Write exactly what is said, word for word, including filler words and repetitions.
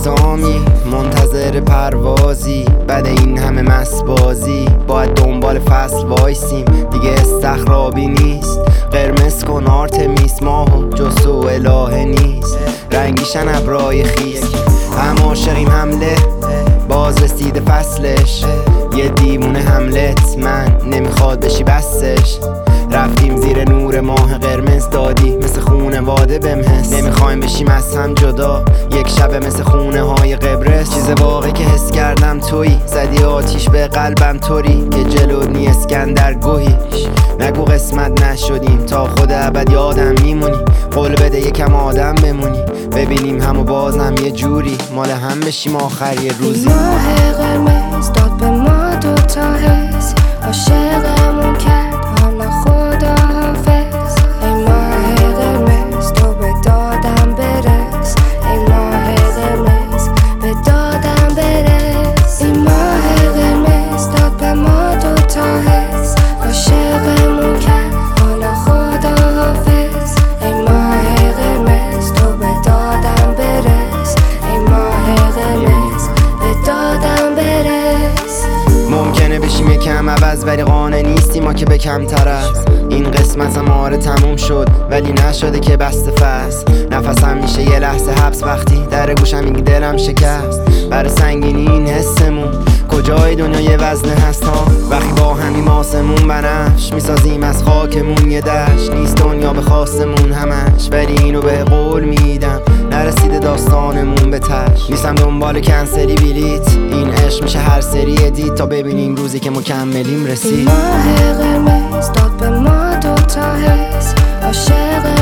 اقدامی منتظر پروازی، بعد این همه مسبازی باید دنبال فصل وایسیم. دیگه استخرابی نیست، قرمز کن آرتمیس ماهو جستو الهه نیست. رنگیشن ابرای خیس، هم عاشقیم حمله باز رسیده فصلش. یه دیوونه حملت من نمیخواد بشی بسش. رفتیم زیر نور ماه قرمز دادی مثل خونه واده بمحس. نمیخوایم بشیم از هم جدا یک شب مثل خونه های قبرس. چیز واقعی که حس کردم تویی، زدی آتیش به قلبم طوری که جلو نی اسکندر گوهیش. نگو قسمت نشدیم تا خود ابد یادم میمونی. قول بده یکم آدم بمونی، ببینیم همو بازم یه جوری مال هم بشیم آخر یه روزی. ماه قرمز داد به ما دوتا حس، عاشقمون کرد حالا خدا حافظ. ای ماه قرمز تو به دادم برس، ای ماه قرمز به دادم برس. ای ماه قرمز داد به ما دوتا حس، عاشقمون کرد حالا خدا حافظ. ای ماه قرمز تو به دادم برس، ای ماه قرمز به دادم برس. ممکنه بشیم یکم عوض ولی قانع نیستیم ما که به کمتر از این قسمت هم آره تموم شد ولی نشده که بسته فصل. نفسم میشه یه لحظه حبس وقتی در گوشم میگی دلم شکست. برای سنگینی این حسمون کجای دنیا یه وزنه هست ها، وقتی با همیم آسمون بنفش میسازیم از خاکمون یه دشت. نیست دنیا به خواستمون همش ولی اینو به قول میدم نرسیده داستانمون به تش. نیستم دنبال کنسلی بلیت، این عشق میشه هر سری ادیت تا ببینیم روزی که مکملیم رسید. ماه قرمز داد به ما دوتا حس، عاشق